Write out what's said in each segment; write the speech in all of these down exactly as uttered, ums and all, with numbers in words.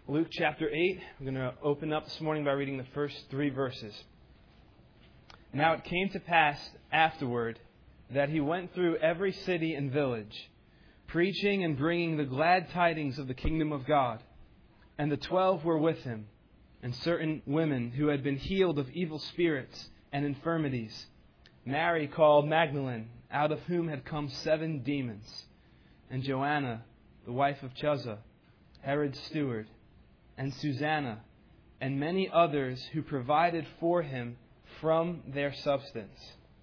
Luke chapter eight. We're going to open up this morning by reading the first three verses. Now it came to pass afterward that he went through every city and village, preaching and bringing the glad tidings of the kingdom of God. And the twelve were with him, and certain women who had been healed of evil spirits and infirmities. Mary called Magdalene, out of whom had come seven demons, and Joanna, the wife of Chuza, Herod's steward, and Susanna, and many others who provided for him from their substance.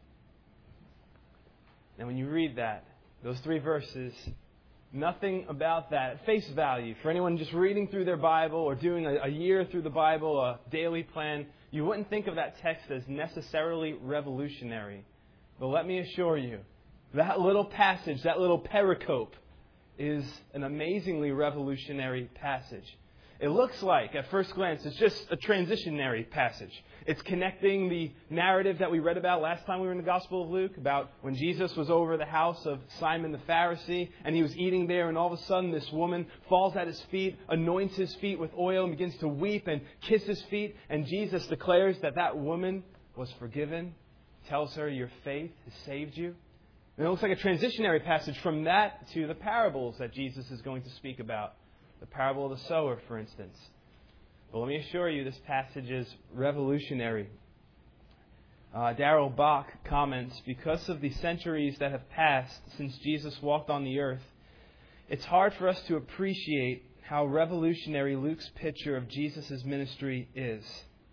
Now when you read that, those three verses, nothing about that at face value. For anyone just reading through their Bible or doing a, a year through the Bible, a daily plan, you wouldn't think of that text as necessarily revolutionary. But let me assure you, that little passage, that little pericope, is an amazingly revolutionary passage. It looks like, at first glance, it's just a transitionary passage. It's connecting the narrative that we read about last time we were in the Gospel of Luke, about when Jesus was over the house of Simon the Pharisee, and he was eating there, and all of a sudden this woman falls at his feet, anoints his feet with oil, and begins to weep and kiss his feet, and Jesus declares that that woman was forgiven, tells her, your faith has saved you. And it looks like a transitionary passage from that to the parables that Jesus is going to speak about. The parable of the sower, for instance. But let me assure you, this passage is revolutionary. Uh, Darrell Bach comments, because of the centuries that have passed since Jesus walked on the earth, it's hard for us to appreciate how revolutionary Luke's picture of Jesus' ministry is.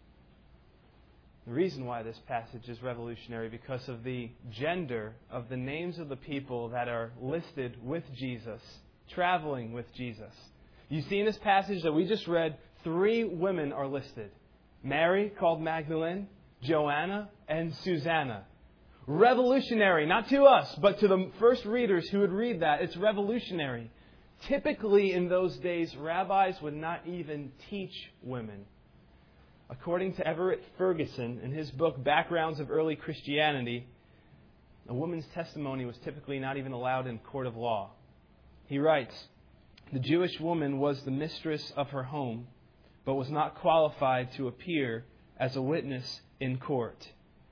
The reason why this passage is revolutionary because of the gender of the names of the people that are listed with Jesus, traveling with Jesus. You see in this passage that we just read, three women are listed. Mary, called Magdalene, Joanna, and Susanna. Revolutionary, not to us, but to the first readers who would read that. It's revolutionary. Typically in those days, rabbis would not even teach women. According to Everett Ferguson, in his book Backgrounds of Early Christianity, a woman's testimony was typically not even allowed in court of law. He writes, the Jewish woman was the mistress of her home, but was not qualified to appear as a witness in court.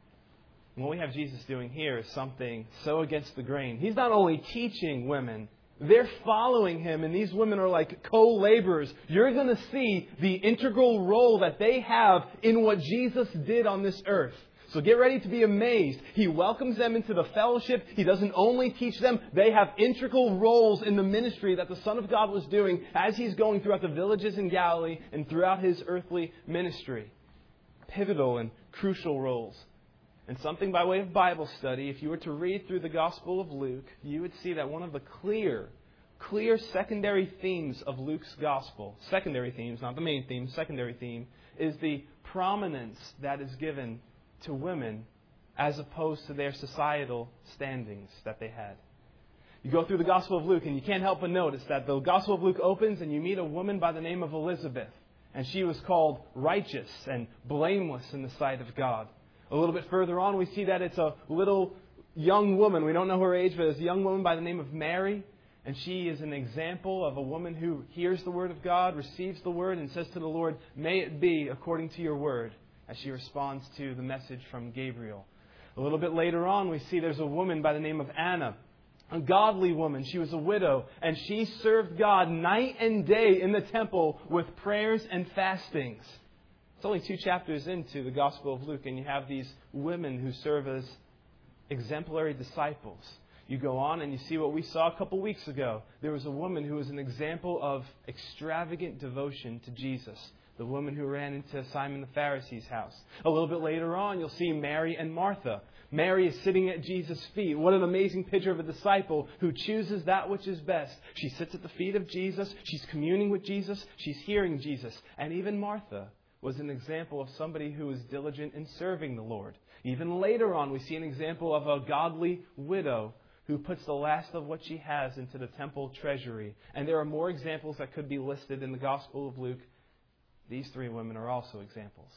And what we have Jesus doing here is something so against the grain. He's not only teaching women, they're following him, and these women are like co-laborers. You're going to see the integral role that they have in what Jesus did on this earth. So get ready to be amazed. He welcomes them into the fellowship. He doesn't only teach them. They have integral roles in the ministry that the Son of God was doing as He's going throughout the villages in Galilee and throughout His earthly ministry. Pivotal and crucial roles. And something by way of Bible study, if you were to read through the Gospel of Luke, you would see that one of the clear, clear secondary themes of Luke's Gospel, secondary themes, not the main theme, secondary theme, is the prominence that is given to women as opposed to their societal standings that they had. You go through the Gospel of Luke and you can't help but notice that the Gospel of Luke opens and you meet a woman by the name of Elizabeth. And she was called righteous and blameless in the sight of God. A little bit further on we see that it's a little young woman. We don't know her age, but it's a young woman by the name of Mary. And she is an example of a woman who hears the Word of God, receives the Word, and says to the Lord, may it be according to your Word, as she responds to the message from Gabriel. A little bit later on, we see there's a woman by the name of Anna, a godly woman. She was a widow, and she served God night and day in the temple with prayers and fastings. It's only two chapters into the Gospel of Luke, and you have these women who serve as exemplary disciples. You go on and you see what we saw a couple weeks ago. There was a woman who was an example of extravagant devotion to Jesus. The woman who ran into Simon the Pharisee's house. A little bit later on, you'll see Mary and Martha. Mary is sitting at Jesus' feet. What an amazing picture of a disciple who chooses that which is best. She sits at the feet of Jesus. She's communing with Jesus. She's hearing Jesus. And even Martha was an example of somebody who was diligent in serving the Lord. Even later on, we see an example of a godly widow who puts the last of what she has into the temple treasury. And there are more examples that could be listed in the Gospel of Luke. These three women are also examples.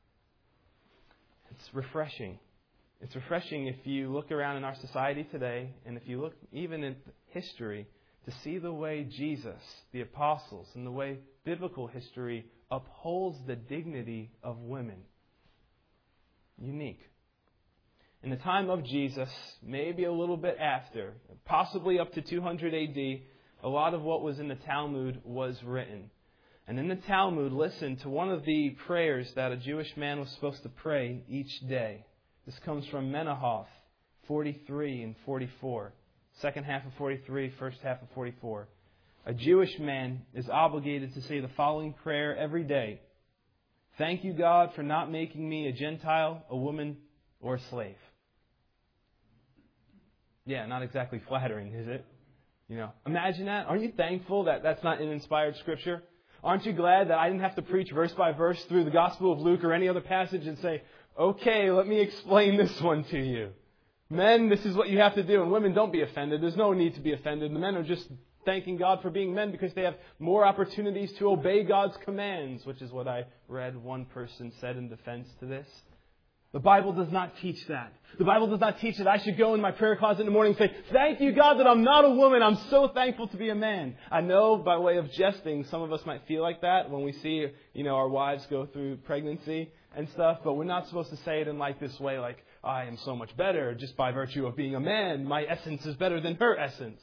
It's refreshing. It's refreshing if you look around in our society today, and if you look even in history, to see the way Jesus, the apostles, and the way biblical history upholds the dignity of women. Unique. In the time of Jesus, maybe a little bit after, possibly up to two hundred A D, a lot of what was in the Talmud was written. And in the Talmud, listen to one of the prayers that a Jewish man was supposed to pray each day. This comes from Menahoth forty-three and forty-four. Second half of forty-three, first half of forty-four. A Jewish man is obligated to say the following prayer every day. Thank you, God, for not making me a Gentile, a woman, or a slave. Yeah, not exactly flattering, is it? You know, imagine that. Aren't you thankful that that's not an inspired scripture? Aren't you glad that I didn't have to preach verse by verse through the Gospel of Luke or any other passage and say, okay, let me explain this one to you. Men, this is what you have to do. And women, don't be offended. There's no need to be offended. The men are just thanking God for being men because they have more opportunities to obey God's commands, which is what I read one person said in defense to this. The Bible does not teach that. The Bible does not teach that I should go in my prayer closet in the morning and say, thank you, God, that I'm not a woman. I'm so thankful to be a man. I know by way of jesting, some of us might feel like that when we see, you know, our wives go through pregnancy and stuff, but we're not supposed to say it in like this way, like, I am so much better just by virtue of being a man. My essence is better than her essence.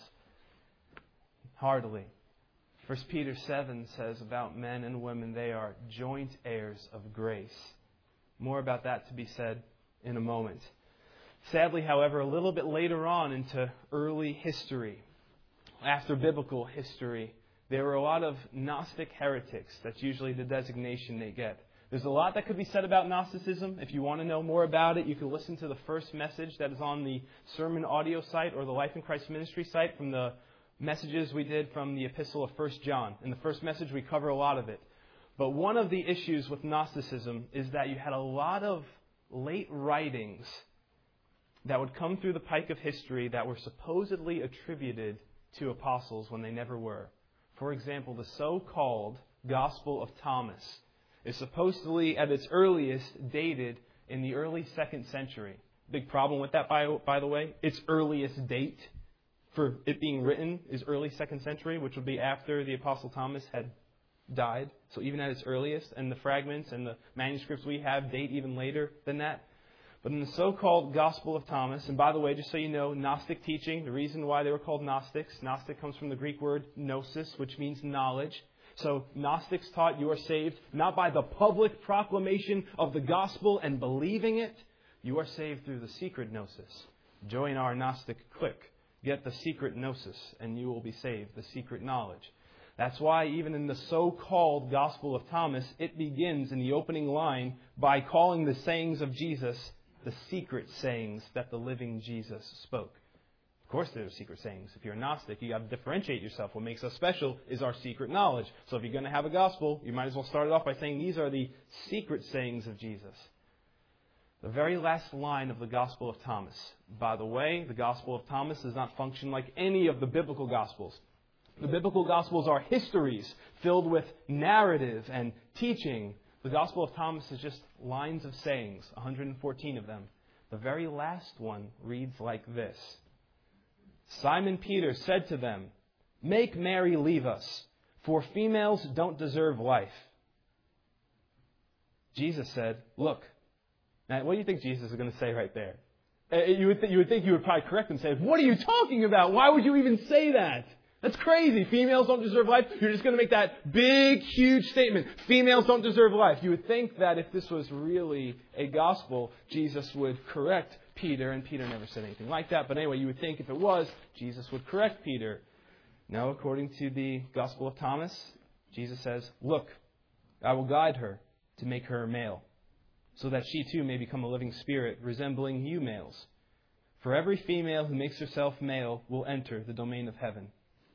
Hardly. First Peter seven says about men and women, they are joint heirs of grace. More about that to be said in a moment. Sadly, however, a little bit later on into early history, after biblical history, there were a lot of Gnostic heretics. That's usually the designation they get. There's a lot that could be said about Gnosticism. If you want to know more about it, you can listen to the first message that is on the sermon audio site or the Life in Christ Ministry site from the messages we did from the Epistle of First John. In the first message, we cover a lot of it. But one of the issues with Gnosticism is that you had a lot of late writings that would come through the pike of history that were supposedly attributed to apostles when they never were. For example, the so-called Gospel of Thomas is supposedly at its earliest dated in the early second century. Big problem with that, by, by the way. Its earliest date for it being written is early second century, which would be after the Apostle Thomas had died. So even at its earliest, and the fragments and the manuscripts we have date even later than that. But in the so-called Gospel of Thomas, and by the way, just so you know, Gnostic teaching, the reason why they were called Gnostics, Gnostic comes from the Greek word gnosis, which means knowledge. So Gnostics taught you are saved not by the public proclamation of the gospel and believing it. You are saved through the secret gnosis. Join our Gnostic clique. Get the secret gnosis, and you will be saved, the secret knowledge. That's why even in the so-called Gospel of Thomas, it begins in the opening line by calling the sayings of Jesus the secret sayings that the living Jesus spoke. Of course there are secret sayings. If you're a Gnostic, you got to differentiate yourself. What makes us special is our secret knowledge. So if you're going to have a gospel, you might as well start it off by saying these are the secret sayings of Jesus. The very last line of the Gospel of Thomas. By the way, the Gospel of Thomas does not function like any of the biblical Gospels. The biblical Gospels are histories filled with narrative and teaching. The Gospel of Thomas is just lines of sayings, one hundred fourteen of them. The very last one reads like this. Simon Peter said to them, "Make Mary leave us, for females don't deserve life." Jesus said, "Look." Now, what do you think Jesus is going to say right there? You would, th- you would think you would probably correct him and say, "What are you talking about? Why would you even say that? That's crazy. Females don't deserve life." You're just going to make that big, huge statement. Females don't deserve life. You would think that if this was really a gospel, Jesus would correct Peter, and Peter never said anything like that. But anyway, you would think if it was, Jesus would correct Peter. No, according to the Gospel of Thomas, Jesus says, "Look, I will guide her to make her a male, so that she too may become a living spirit, resembling you males. For every female who makes herself male will enter the domain of heaven."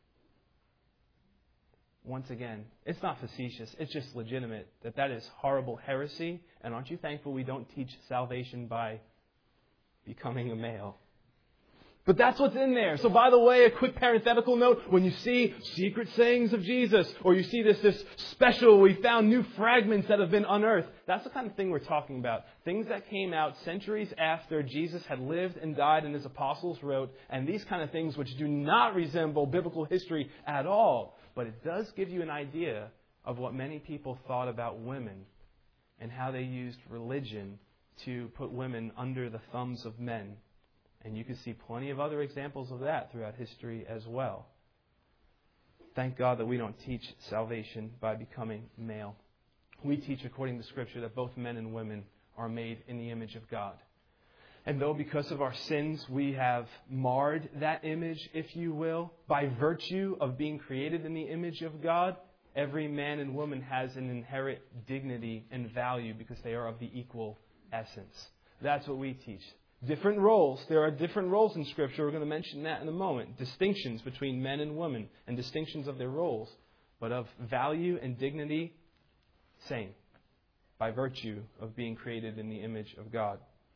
Once again, it's not facetious. It's just legitimate that that is horrible heresy. And aren't you thankful we don't teach salvation by becoming a male? But that's what's in there. So by the way, a quick parenthetical note, when you see secret sayings of Jesus, or you see this, this special, we found new fragments that have been unearthed, that's the kind of thing we're talking about. Things that came out centuries after Jesus had lived and died and his apostles wrote, and these kind of things which do not resemble biblical history at all. But it does give you an idea of what many people thought about women and how they used religion to put women under the thumbs of men. And you can see plenty of other examples of that throughout history as well. Thank God that we don't teach salvation by becoming male. We teach according to Scripture that both men and women are made in the image of God. And though because of our sins we have marred that image, if you will, by virtue of being created in the image of God, every man and woman has an inherent dignity and value because they are of the equal essence. That's what we teach. Different roles. There are different roles in Scripture. We're going to mention that in a moment. Distinctions between men and women and distinctions of their roles. But of value and dignity, same. By virtue of being created in the image of God.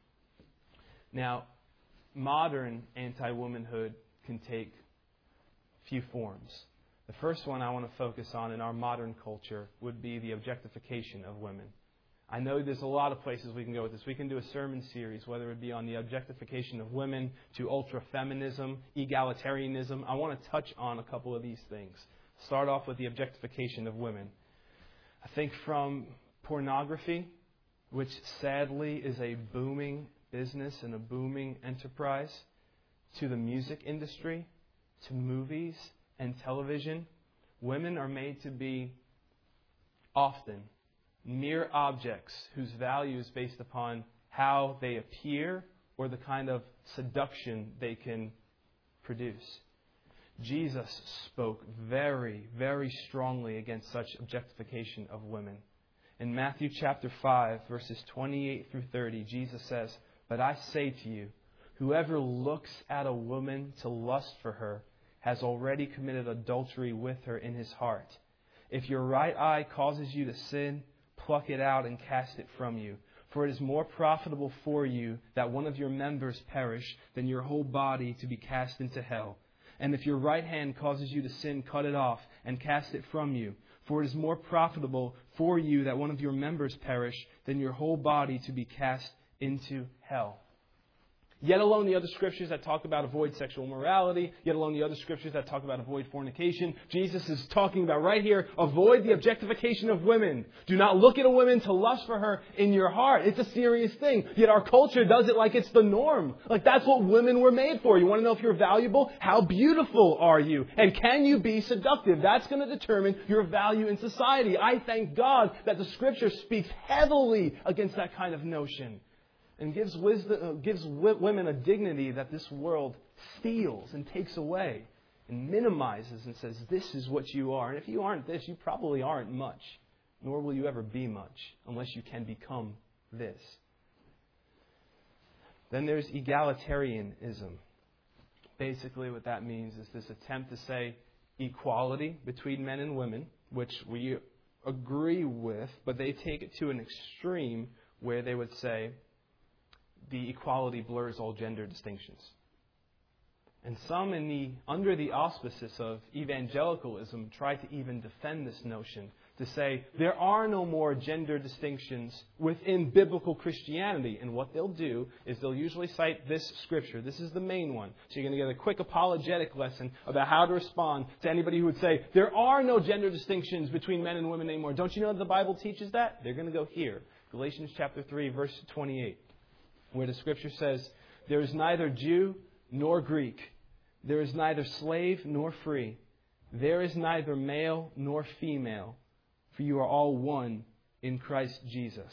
Now, modern anti-womanhood can take a few forms. The first one I want to focus on in our modern culture would be the objectification of women. I know there's a lot of places we can go with this. We can do a sermon series, whether it be on the objectification of women to ultra-feminism, egalitarianism. I want to touch on a couple of these things. Start off with the objectification of women. I think from pornography, which sadly is a booming business and a booming enterprise, to the music industry, to movies and television, women are made to be often mere objects whose value is based upon how they appear or the kind of seduction they can produce. Jesus spoke very, very strongly against such objectification of women. In Matthew chapter five, verses twenty-eight through thirty, Jesus says, "But I say to you, whoever looks at a woman to lust for her has already committed adultery with her in his heart. If your right eye causes you to sin, pluck it out and cast it from you. For it is more profitable for you that one of your members perish than your whole body to be cast into hell. And if your right hand causes you to sin, cut it off and cast it from you. For it is more profitable for you that one of your members perish than your whole body to be cast into hell." Yet alone the other scriptures that talk about avoid sexual immorality, yet alone the other scriptures that talk about avoid fornication, Jesus is talking about right here, avoid the objectification of women. Do not look at a woman to lust for her in your heart. It's a serious thing. Yet our culture does it like it's the norm. Like that's what women were made for. You want to know if you're valuable? How beautiful are you? And can you be seductive? That's going to determine your value in society. I thank God that the Scripture speaks heavily against that kind of notion. And gives wisdom, uh, gives w- women a dignity that this world steals and takes away and minimizes and says, this is what you are. And if you aren't this, you probably aren't much. Nor will you ever be much unless you can become this. Then there's egalitarianism. Basically what that means is this attempt to say equality between men and women, which we agree with, but they take it to an extreme where they would say, the equality blurs all gender distinctions. And some in the under the auspices of evangelicalism try to even defend this notion to say there are no more gender distinctions within biblical Christianity. And what they'll do is they'll usually cite this scripture. This is the main one. So you're going to get a quick apologetic lesson about how to respond to anybody who would say there are no gender distinctions between men and women anymore. Don't you know that the Bible teaches that? They're going to go here. Galatians chapter three, verse twenty-eight. Where the Scripture says, there is neither Jew nor Greek. There is neither slave nor free. There is neither male nor female. For you are all one in Christ Jesus.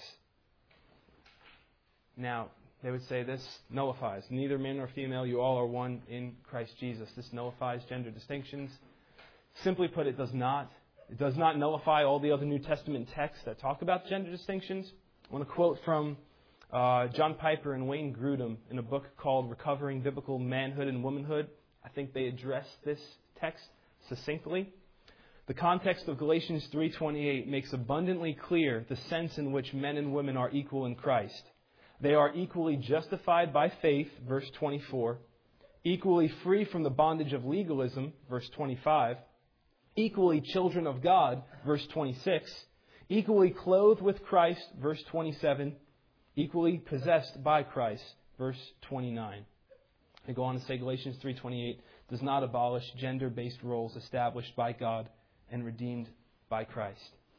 Now, they would say this nullifies. Neither man nor female, you all are one in Christ Jesus. This nullifies gender distinctions. Simply put, it does not. It does not nullify all the other New Testament texts that talk about gender distinctions. I want to quote from Uh, John Piper and Wayne Grudem in a book called Recovering Biblical Manhood and Womanhood. I think they address this text succinctly. The context of Galatians three twenty-eight makes abundantly clear the sense in which men and women are equal in Christ. They are equally justified by faith, verse twenty-four, equally free from the bondage of legalism, verse twenty-five, equally children of God, verse twenty-six, equally clothed with Christ, verse twenty-seven, equally possessed by Christ, verse twenty-nine. I go on to say Galatians three twenty-eight does not abolish gender-based roles established by God and redeemed by Christ.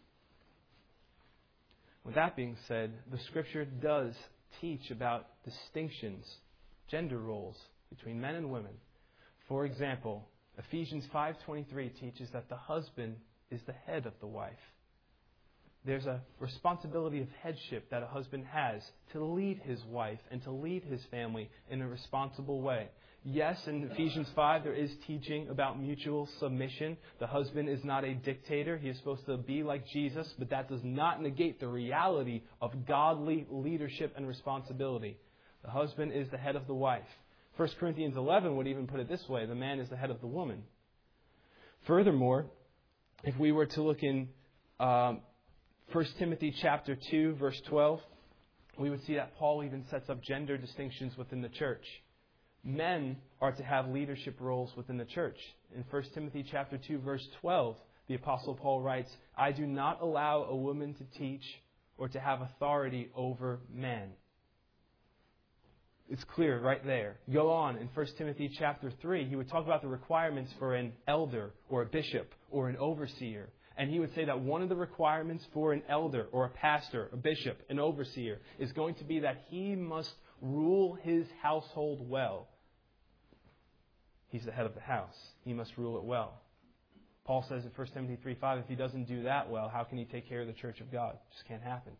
With that being said, the Scripture does teach about distinctions, gender roles between men and women. For example, Ephesians five twenty-three teaches that the husband is the head of the wife. There's a responsibility of headship that a husband has to lead his wife and to lead his family in a responsible way. Yes, in Ephesians five there is teaching about mutual submission. The husband is not a dictator. He is supposed to be like Jesus, but that does not negate the reality of godly leadership and responsibility. The husband is the head of the wife. First Corinthians eleven would even put it this way: the man is the head of the woman. Furthermore, if we were to look in um, First Timothy chapter two, verse twelve, we would see that Paul even sets up gender distinctions within the church. Men are to have leadership roles within the church. In First Timothy chapter two, verse twelve, the Apostle Paul writes, "I do not allow a woman to teach or to have authority over men." It's clear right there. Go on in First Timothy chapter three, he would talk about the requirements for an elder or a bishop or an overseer. And he would say that one of the requirements for an elder or a pastor, a bishop, an overseer, is going to be that he must rule his household well. He's the head of the house. He must rule it well. Paul says in First Timothy three five, if he doesn't do that well, how can he take care of the church of God? It just can't happen.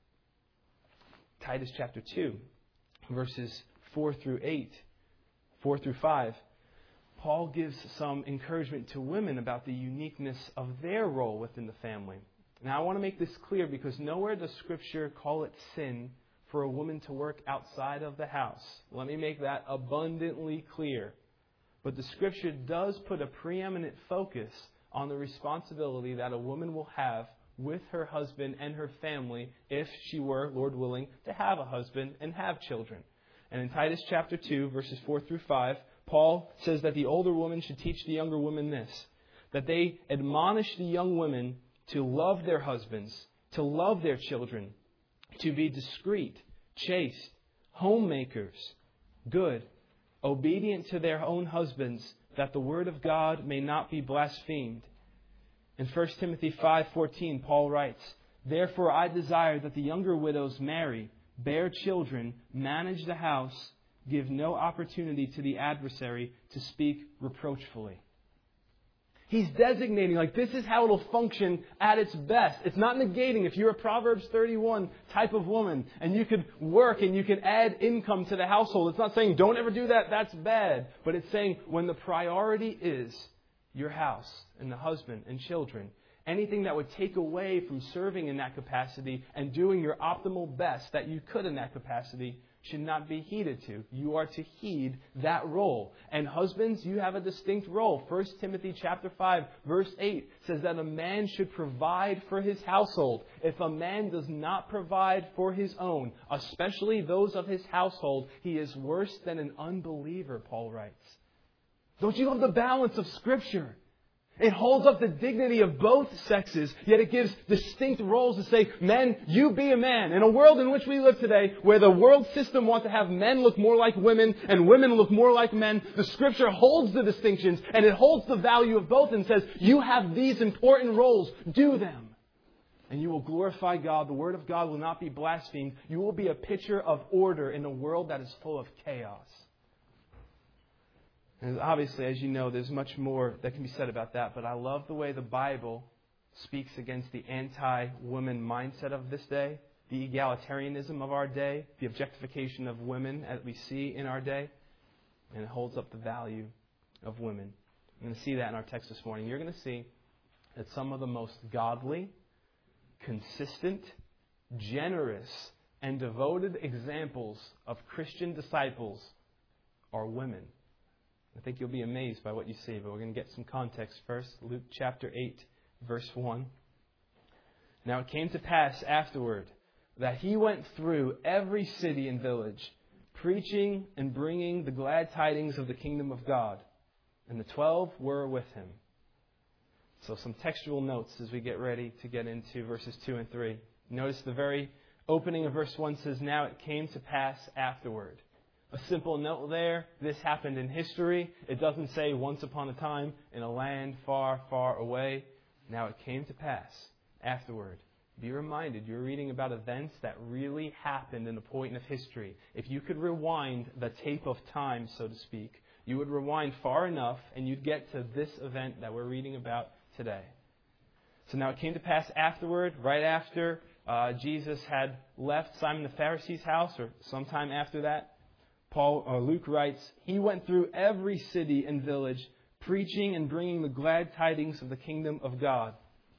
Titus chapter two, verses four through eight, four through five, Paul gives some encouragement to women about the uniqueness of their role within the family. Now, I want to make this clear because nowhere does Scripture call it sin for a woman to work outside of the house. Let me make that abundantly clear. But the Scripture does put a preeminent focus on the responsibility that a woman will have with her husband and her family if she were, Lord willing, to have a husband and have children. And in Titus chapter two, verses four through five, Paul says that the older woman should teach the younger women this, that they admonish the young women to love their husbands, to love their children, to be discreet, chaste, homemakers, good, obedient to their own husbands, that the word of God may not be blasphemed. In First Timothy five fourteen, Paul writes, "Therefore I desire that the younger widows marry, bear children, manage the house, give no opportunity to the adversary to speak reproachfully." He's designating, like, this is how it'll function at its best. It's not negating if you're a Proverbs thirty-one type of woman and you could work and you can add income to the household. It's not saying don't ever do that, that's bad. But it's saying when the priority is your house and the husband and children, anything that would take away from serving in that capacity and doing your optimal best that you could in that capacity should not be heeded to. You are to heed that role. And husbands, you have a distinct role. First Timothy chapter five, verse eight says that a man should provide for his household. If a man does not provide for his own, especially those of his household, he is worse than an unbeliever, Paul writes. Don't you love the balance of Scripture? It holds up the dignity of both sexes, yet it gives distinct roles to say, men, you be a man. In a world in which we live today, where the world system wants to have men look more like women and women look more like men, the Scripture holds the distinctions and it holds the value of both and says, you have these important roles, do them. And you will glorify God. The Word of God will not be blasphemed. You will be a picture of order in a world that is full of chaos. And obviously, as you know, there's much more that can be said about that. But I love the way the Bible speaks against the anti-woman mindset of this day, the egalitarianism of our day, the objectification of women as we see in our day. And it holds up the value of women. You're going to see that in our text this morning. You're going to see that some of the most godly, consistent, generous, and devoted examples of Christian disciples are women. I think you'll be amazed by what you see, but we're going to get some context first. Luke chapter eight, verse one. "Now it came to pass afterward that he went through every city and village, preaching and bringing the glad tidings of the kingdom of God. And the twelve were with him. So some textual notes as we get ready to get into verses two and three. Notice the very opening of verse one says, "Now it came to pass afterward." A simple note there, this happened in history. It doesn't say once upon a time in a land far, far away. Now it came to pass afterward. Be reminded, you're reading about events that really happened in a point of history. If you could rewind the tape of time, so to speak, you would rewind far enough and you'd get to this event that we're reading about today. So now it came to pass afterward, right after uh, Jesus had left Simon the Pharisee's house, or sometime after that, Paul or Luke writes, "He went through every city and village, preaching and bringing the glad tidings of the kingdom of God."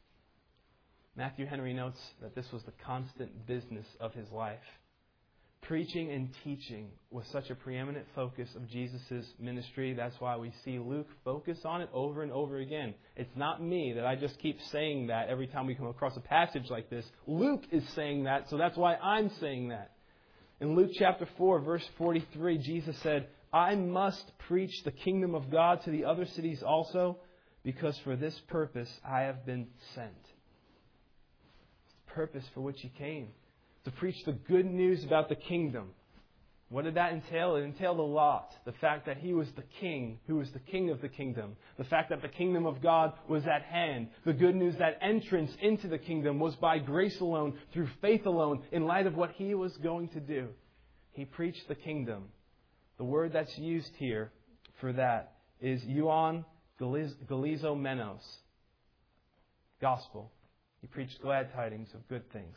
Matthew Henry notes that this was the constant business of his life. Preaching and teaching was such a preeminent focus of Jesus' ministry. That's why we see Luke focus on it over and over again. It's not me that I just keep saying that every time we come across a passage like this. Luke is saying that, so that's why I'm saying that. In Luke chapter four, verse forty-three, Jesus said, "I must preach the kingdom of God to the other cities also, because for this purpose I have been sent." It's the purpose for which he came. To preach the good news about the kingdom. What did that entail? It entailed a lot. The fact that he was the king, who was the king of the kingdom. The fact that the kingdom of God was at hand. The good news that entrance into the kingdom was by grace alone, through faith alone, in light of what he was going to do. He preached the kingdom. The word that's used here for that is euan galizomenos. Gospel. He preached glad tidings of good things.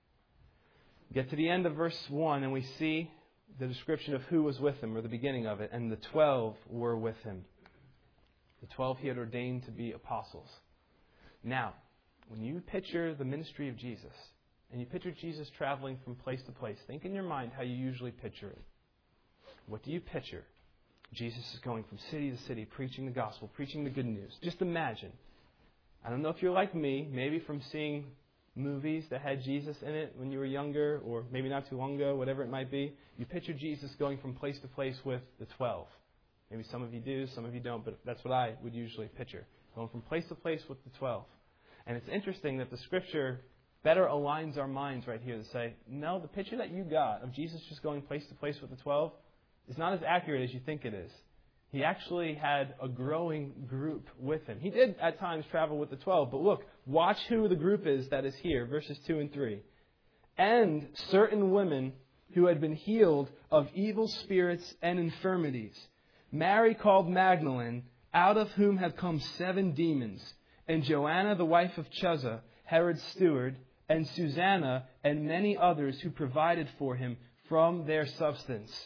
Get to the end of verse one and we see the description of who was with him, or the beginning of it. And the twelve were with him. The twelve he had ordained to be apostles. Now, when you picture the ministry of Jesus, and you picture Jesus traveling from place to place, think in your mind how you usually picture it. What do you picture? Jesus is going from city to city, preaching the gospel, preaching the good news. Just imagine. I don't know if you're like me, maybe from seeing movies that had Jesus in it when you were younger, or maybe not too long ago, whatever it might be. You picture Jesus going from place to place with the twelve. Maybe some of you do, some of you don't, but that's what I would usually picture. Going from place to place with the twelve. And it's interesting that the Scripture better aligns our minds right here to say, no, the picture that you got of Jesus just going place to place with the twelve is not as accurate as you think it is. He actually had a growing group with him. He did at times travel with the twelve, but look, watch who the group is that is here, verses two and three. "And certain women who had been healed of evil spirits and infirmities, Mary called Magdalene, out of whom had come seven demons, and Joanna the wife of Chuza, Herod's steward, and Susanna, and many others who provided for him from their substance."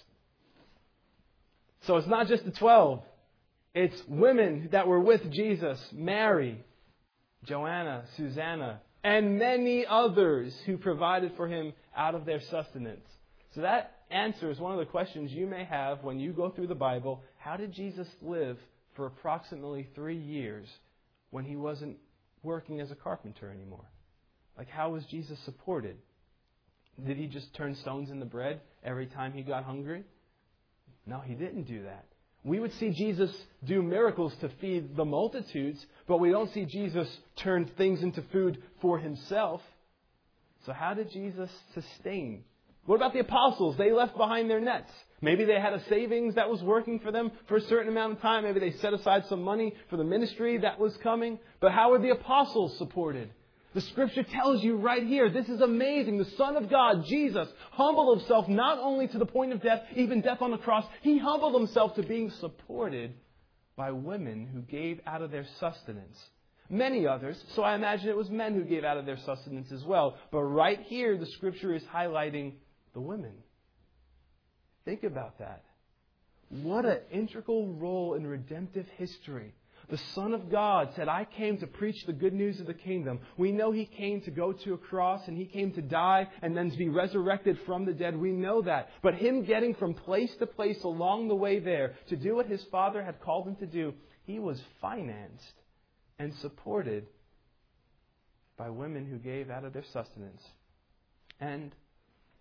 So it's not just the twelve. It's women that were with Jesus. Mary, Joanna, Susanna, and many others who provided for him out of their sustenance. So that answers one of the questions you may have when you go through the Bible. How did Jesus live for approximately three years when he wasn't working as a carpenter anymore? Like, how was Jesus supported? Did he just turn stones into bread every time he got hungry? No, he didn't do that. We would see Jesus do miracles to feed the multitudes, but we don't see Jesus turn things into food for himself. So how did Jesus sustain? What about the apostles? They left behind their nets. Maybe they had a savings that was working for them for a certain amount of time. Maybe they set aside some money for the ministry that was coming. But how were the apostles supported? The Scripture tells you right here, this is amazing. The Son of God, Jesus, humbled himself not only to the point of death, even death on the cross. He humbled himself to being supported by women who gave out of their sustenance. Many others, so I imagine it was men who gave out of their sustenance as well. But right here, the Scripture is highlighting the women. Think about that. What an integral role in redemptive history. The Son of God said, "I came to preach the good news of the kingdom." We know he came to go to a cross and he came to die and then to be resurrected from the dead. We know that. But him getting from place to place along the way there to do what his Father had called him to do, he was financed and supported by women who gave out of their sustenance. And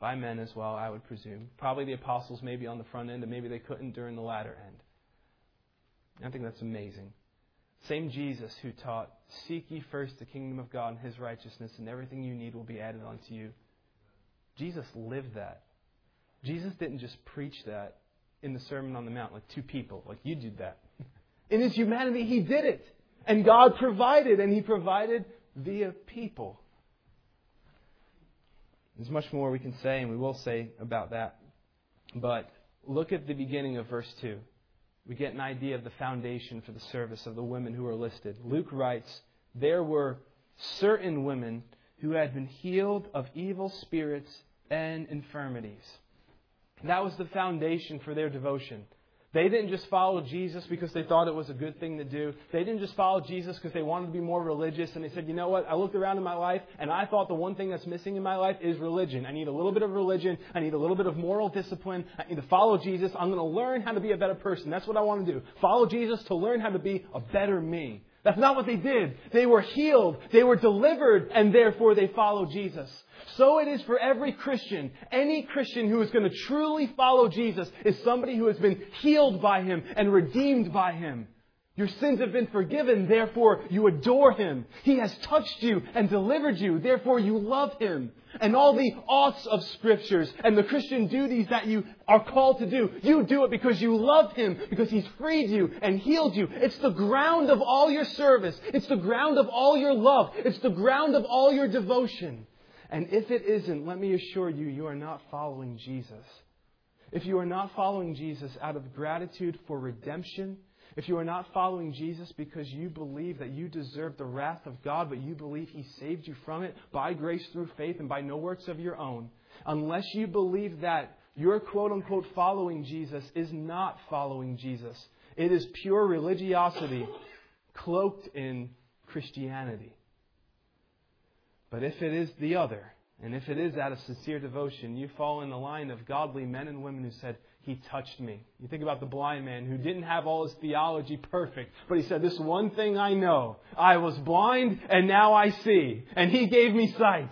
by men as well, I would presume. Probably the apostles maybe on the front end, and maybe they couldn't during the latter end. I think that's amazing. Same Jesus who taught, seek ye first the kingdom of God and His righteousness, and everything you need will be added unto you. Jesus lived that. Jesus didn't just preach that in the Sermon on the Mount like two people, like you did that. In His humanity, He did it. And God provided, and He provided via people. There's much more we can say, and we will say about that. But look at the beginning of verse two. We get an idea of the foundation for the service of the women who are listed. Luke writes, there were certain women who had been healed of evil spirits and infirmities. That was the foundation for their devotion. They didn't just follow Jesus because they thought it was a good thing to do. They didn't just follow Jesus because they wanted to be more religious. And they said, you know what? I looked around in my life and I thought the one thing that's missing in my life is religion. I need a little bit of religion. I need a little bit of moral discipline. I need to follow Jesus. I'm going to learn how to be a better person. That's what I want to do. Follow Jesus to learn how to be a better me. That's not what they did. They were healed. They were delivered. And therefore they followed Jesus. So it is for every Christian. Any Christian who is going to truly follow Jesus is somebody who has been healed by Him and redeemed by Him. Your sins have been forgiven, therefore you adore Him. He has touched you and delivered you, therefore you love Him. And all the oughts of Scriptures and the Christian duties that you are called to do, you do it because you love Him, because He's freed you and healed you. It's the ground of all your service. It's the ground of all your love. It's the ground of all your devotion. And if it isn't, let me assure you, you are not following Jesus. If you are not following Jesus out of gratitude for redemption, if you are not following Jesus because you believe that you deserve the wrath of God, but you believe He saved you from it by grace through faith and by no works of your own, unless you believe that, your quote-unquote following Jesus is not following Jesus. It is pure religiosity cloaked in Christianity. But if it is the other, and if it is out of sincere devotion, you fall in the line of godly men and women who said, He touched me. You think about the blind man who didn't have all his theology perfect, but he said, this one thing I know, I was blind and now I see, and He gave me sight.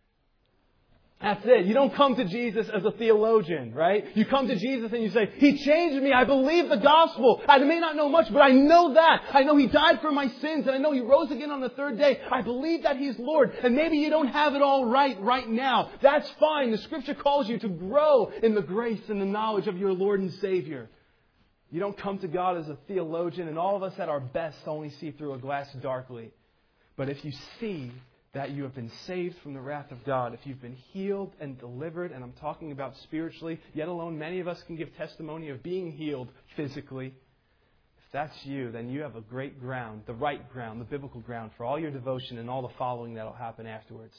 That's it. You don't come to Jesus as a theologian, right? You come to Jesus and you say, He changed me. I believe the gospel. I may not know much, but I know that. I know He died for my sins, and I know He rose again on the third day. I believe that He's Lord. And maybe you don't have it all right right now. That's fine. The Scripture calls you to grow in the grace and the knowledge of your Lord and Savior. You don't come to God as a theologian, and all of us at our best only see through a glass darkly. But if you see that you have been saved from the wrath of God, if you've been healed and delivered, and I'm talking about spiritually, yet alone many of us can give testimony of being healed physically. If that's you, then you have a great ground, the right ground, the biblical ground for all your devotion and all the following that will happen afterwards.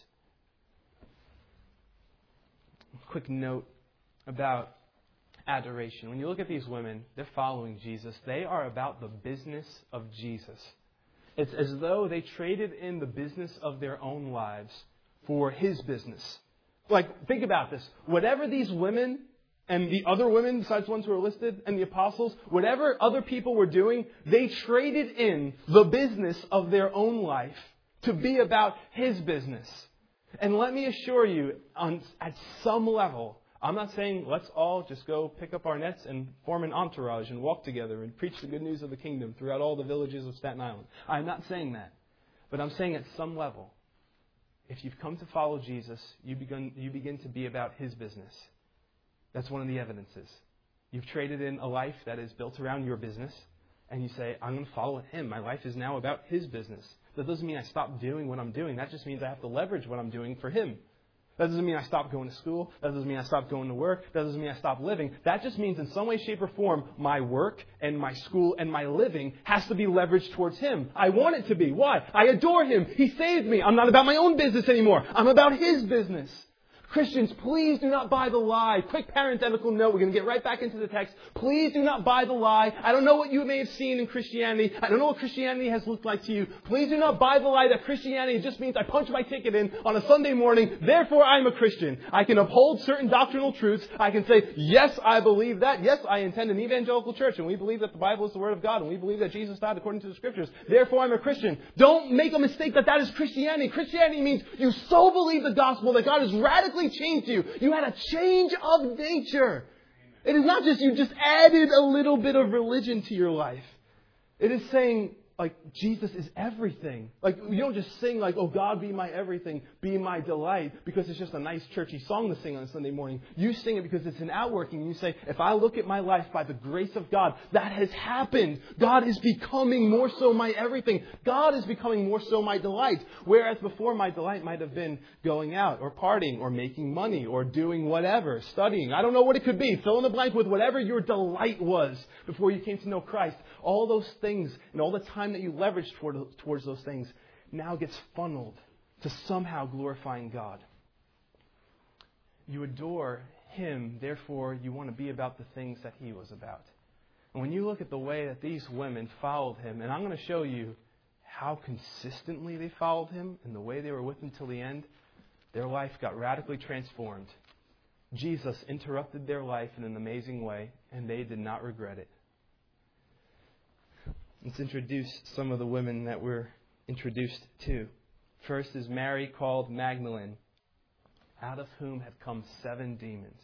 A quick note about adoration. When you look at these women, they're following Jesus. They are about the business of Jesus. It's as though they traded in the business of their own lives for His business. Like, think about this. Whatever these women and the other women, besides ones who are listed, and the apostles, whatever other people were doing, they traded in the business of their own life to be about His business. And let me assure you, on, at some level, I'm not saying let's all just go pick up our nets and form an entourage and walk together and preach the good news of the kingdom throughout all the villages of Staten Island. I'm not saying that. But I'm saying at some level, if you've come to follow Jesus, you begin, you begin to be about His business. That's one of the evidences. You've traded in a life that is built around your business, and you say, I'm going to follow Him. My life is now about His business. That doesn't mean I stop doing what I'm doing. That just means I have to leverage what I'm doing for Him. That doesn't mean I stop going to school. That doesn't mean I stop going to work. That doesn't mean I stop living. That just means in some way, shape, or form, my work and my school and my living has to be leveraged towards Him. I want it to be. Why? I adore Him. He saved me. I'm not about my own business anymore. I'm about His business. Christians, please do not buy the lie. Quick parenthetical note. We're going to get right back into the text. Please do not buy the lie. I don't know what you may have seen in Christianity. I don't know what Christianity has looked like to you. Please do not buy the lie that Christianity just means I punch my ticket in on a Sunday morning. Therefore, I'm a Christian. I can uphold certain doctrinal truths. I can say, yes, I believe that. Yes, I attend an evangelical church, and we believe that the Bible is the Word of God, and we believe that Jesus died according to the Scriptures. Therefore, I'm a Christian. Don't make a mistake that that is Christianity. Christianity means you so believe the gospel that God is radically completely changed you. You had a change of nature. It is not just you just added a little bit of religion to your life. It is saying, like, Jesus is everything. Like, you don't just sing like, oh, God be my everything, be my delight, because it's just a nice churchy song to sing on Sunday morning. You sing it because it's an outworking. You say, if I look at my life by the grace of God, that has happened. God is becoming more so my everything. God is becoming more so my delight. Whereas before, my delight might have been going out or partying or making money or doing whatever, studying. I don't know what it could be. Fill in the blank with whatever your delight was before you came to know Christ. All those things and all the time that you leveraged toward, towards those things now gets funneled to somehow glorifying God. You adore Him, therefore you want to be about the things that He was about. And when you look at the way that these women followed Him, and I'm going to show you how consistently they followed Him and the way they were with Him till the end, their life got radically transformed. Jesus interrupted their life in an amazing way, and they did not regret it. Let's introduce some of the women that we're introduced to. First is Mary, called Magdalene, out of whom had come seven demons.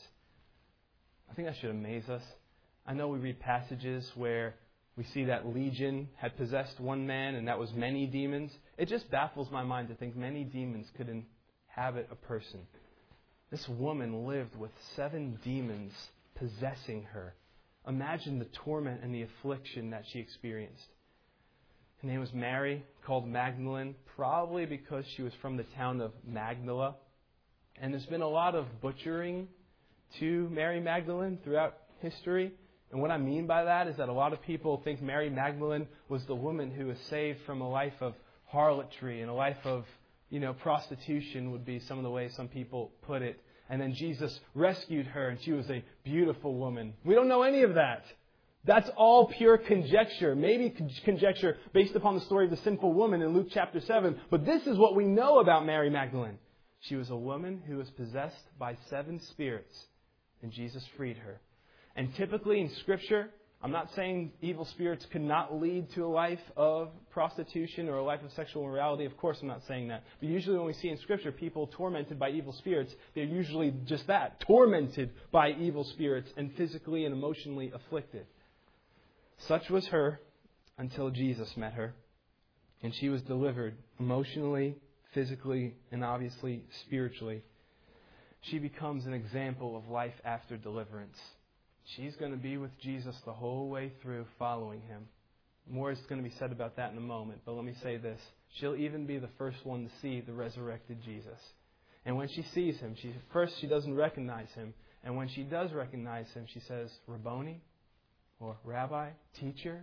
I think that should amaze us. I know we read passages where we see that Legion had possessed one man and that was many demons. It just baffles my mind to think many demons could inhabit a person. This woman lived with seven demons possessing her. Imagine the torment and the affliction that she experienced. Her name was Mary, called Magdalene, probably because she was from the town of Magdala. And there's been a lot of butchering to Mary Magdalene throughout history. And what I mean by that is that a lot of people think Mary Magdalene was the woman who was saved from a life of harlotry and a life of, you know, prostitution would be some of the ways some people put it. And then Jesus rescued her and she was a beautiful woman. We don't know any of that. That's all pure conjecture. Maybe conjecture based upon the story of the sinful woman in Luke chapter seven. But this is what we know about Mary Magdalene. She was a woman who was possessed by seven spirits, and Jesus freed her. And typically in Scripture, I'm not saying evil spirits could not lead to a life of prostitution or a life of sexual immorality. Of course, I'm not saying that. But usually when we see in Scripture people tormented by evil spirits, they're usually just that, tormented by evil spirits and physically and emotionally afflicted. Such was her until Jesus met her, and she was delivered emotionally, physically, and obviously spiritually. She becomes an example of life after deliverance. She's going to be with Jesus the whole way through, following Him. More is going to be said about that in a moment, but let me say this. She'll even be the first one to see the resurrected Jesus. And when she sees Him, she, first she doesn't recognize Him. And when she does recognize Him, she says, Rabboni, or Rabbi, teacher.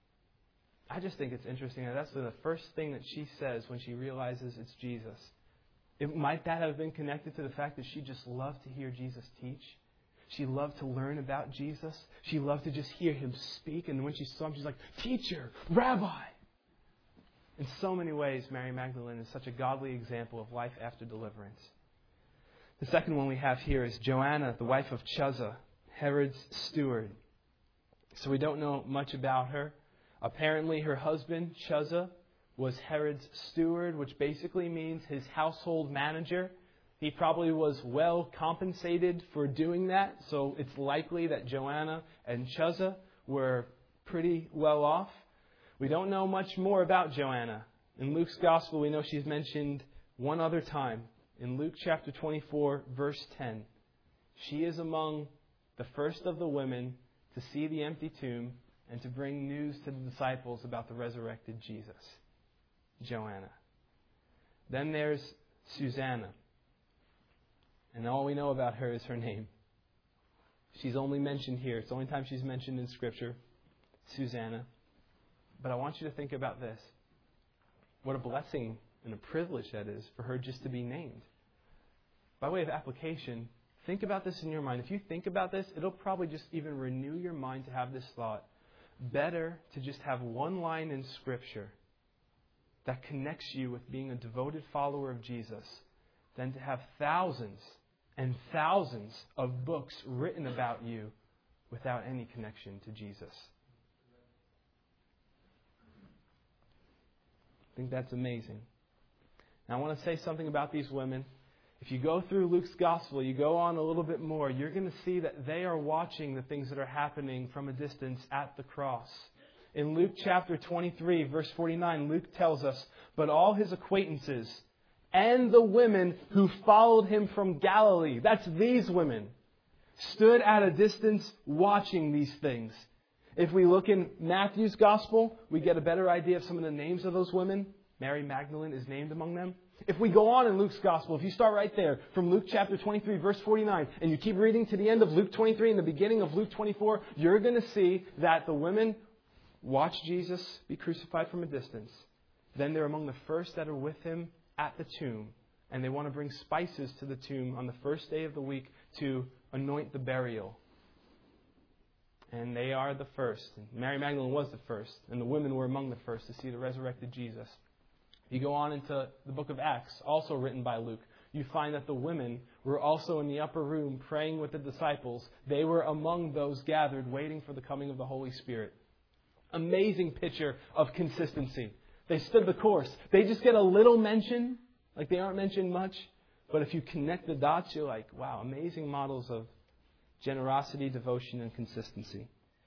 I just think it's interesting that that's the first thing that she says when she realizes it's Jesus. It, might that have been connected to the fact that she just loved to hear Jesus teach? She loved to learn about Jesus. She loved to just hear Him speak. And when she saw Him, she's like, teacher, Rabbi. In so many ways, Mary Magdalene is such a godly example of life after deliverance. The second one we have here is Joanna, the wife of Chuza, Herod's steward. So we don't know much about her. Apparently her husband, Chuza, was Herod's steward, which basically means his household manager. He probably was well compensated for doing that, so it's likely that Joanna and Chuza were pretty well off. We don't know much more about Joanna. In Luke's Gospel, we know she's mentioned one other time. In Luke chapter twenty-four, verse ten. She is among the first of the women to see the empty tomb and to bring news to the disciples about the resurrected Jesus. Joanna. Then there's Susanna. And all we know about her is her name. She's only mentioned here. It's the only time she's mentioned in Scripture. Susanna. But I want you to think about this. What a blessing and a privilege that is for her just to be named. By way of application, think about this in your mind. If you think about this, it'll probably just even renew your mind to have this thought. Better to just have one line in Scripture that connects you with being a devoted follower of Jesus than to have thousands and thousands of books written about you without any connection to Jesus. I think that's amazing. Now I want to say something about these women. If you go through Luke's gospel, you go on a little bit more, you're going to see that they are watching the things that are happening from a distance at the cross. In Luke chapter twenty-three, verse forty-nine, Luke tells us, "But all his acquaintances and the women who followed him from Galilee," that's these women, "stood at a distance watching these things." If we look in Matthew's gospel, we get a better idea of some of the names of those women. Mary Magdalene is named among them. If we go on in Luke's gospel, if you start right there from Luke chapter twenty-three, verse forty-nine, and you keep reading to the end of Luke twenty-three and the beginning of Luke twenty-four, you're going to see that the women watch Jesus be crucified from a distance. Then they're among the first that are with him at the tomb. And they want to bring spices to the tomb on the first day of the week to anoint the burial. And they are the first. Mary Magdalene was the first. And the women were among the first to see the resurrected Jesus. You go on into the book of Acts, also written by Luke. You find that the women were also in the upper room praying with the disciples. They were among those gathered waiting for the coming of the Holy Spirit. Amazing picture of consistency. They stood the course. They just get a little mention, like they aren't mentioned much. But if you connect the dots, you're like, wow, amazing models of generosity, devotion, and consistency.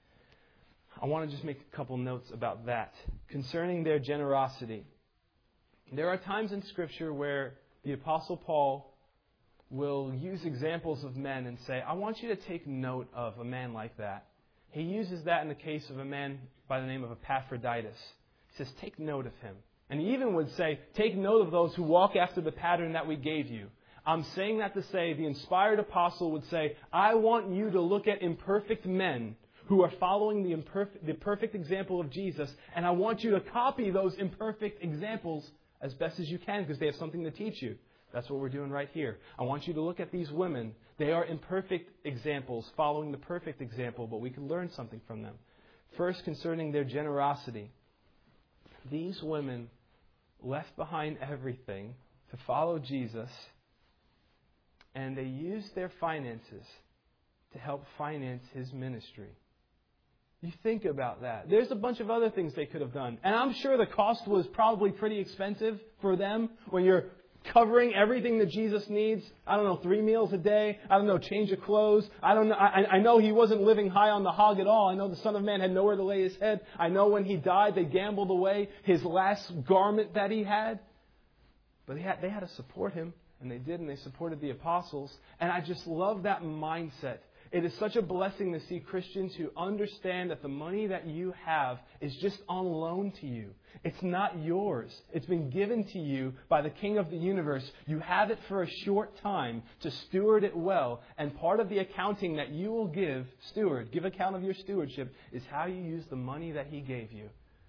I want to just make a couple notes about that. Concerning their generosity, there are times in Scripture where the Apostle Paul will use examples of men and say, I want you to take note of a man like that. He uses that in the case of a man by the name of Epaphroditus. He says, take note of him. And he even would say, take note of those who walk after the pattern that we gave you. I'm saying that to say the inspired apostle would say, I want you to look at imperfect men who are following the, imperfect, the perfect example of Jesus, and I want you to copy those imperfect examples as best as you can because they have something to teach you. That's what we're doing right here. I want you to look at these women. They are imperfect examples following the perfect example, but we can learn something from them. First, concerning their generosity. These women left behind everything to follow Jesus, and they used their finances to help finance his ministry. You think about that. There's a bunch of other things they could have done. And I'm sure the cost was probably pretty expensive for them when you're covering everything that Jesus needs. I don't know, three meals a day. I don't know, change of clothes. I don't know. I, I know he wasn't living high on the hog at all. I know the Son of Man had nowhere to lay his head. I know when he died, they gambled away his last garment that he had. But they had, they had to support him. And they did, and they supported the apostles. And I just love that mindset. It is such a blessing to see Christians who understand that the money that you have is just on loan to you. It's not yours. It's been given to you by the King of the universe. You have it for a short time to steward it well. And part of the accounting that you will give, steward, give account of your stewardship, is how you use the money that he gave you.